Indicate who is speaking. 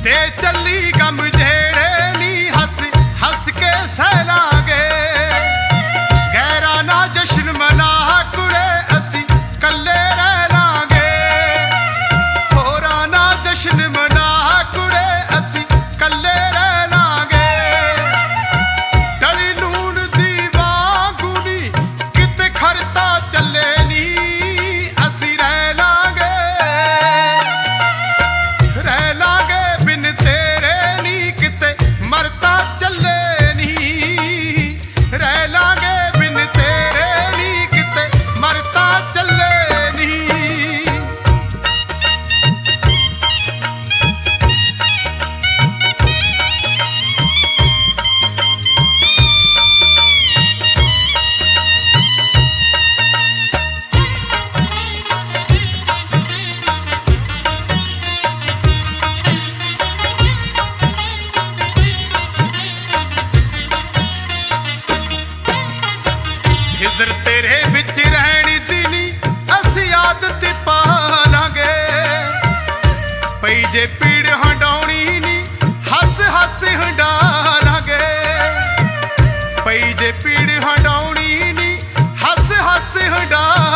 Speaker 1: ਦੇ ਚੱਲੀ ਗਮ ਜਿਹੜੇ ਨੀ ਹੱਸ ਹੱਸ ਕੇ ਸਹਿ ਲਾਂਗੇ। ਗੈਰਾਂ ਨਾ ਜਸ਼ਨ ਮਨਾ ਕੁੜੇ ਅਸੀਂ ਕੱਲੇ ਰਹਿ ਲਾਂਗੇ। ਹੋਰਾਂ ਨਾ ਜਸ਼ਨ ਮਨਾ ਕੁੜੇ ਅਸੀਂ ਕੱਲੇ ਰਹਿ ਲਾਂਗੇ। ਡਲੀ ਲੂਣ ਦੀ ਵਾਂਗੂ ਨੀ ਕਿਤੇ ਖਰਤਾ ਚੱਲੇ ਨੀ ਅਸੀਂ ਰਹਿ ਲਾਂਗੇ। ਰਹਿ ਲਾਂਗੇ ਬਿਨ ਤੇਰੇ ਨੀ ਕਿਤੇ ਮਰਤਾ ਚੱਲੇ ਨੀ। ਰਹਿ ਲਾਂਗੇ ਬਿਨ ਤੇਰੇ ਨੀ ਕਿਤੇ ਮਰਤਾ ਚੱਲੇ ਨੀ। ਹਿਜ਼ਰ ਤੇਰੇ ਵਿੱਚ ਰਹਿਣ ਦੀ ਨੀ ਅਸੀਂ ਆਦਤ ਪਾ ਲਾਂਗੇ। ਪਈ ਜੇ ਪੀੜ ਹੰਡਾਉਣੀ ਨੀ ਹੱਸ ਹੱਸ ਹੰਡਾ ਲਾਂਗੇ। ਪਈ ਜੇ ਪੀੜ ਹੰਡਾਉਣੀ ਨੀ ਹੱਸ ਹੱਸ ਹੰਡਾ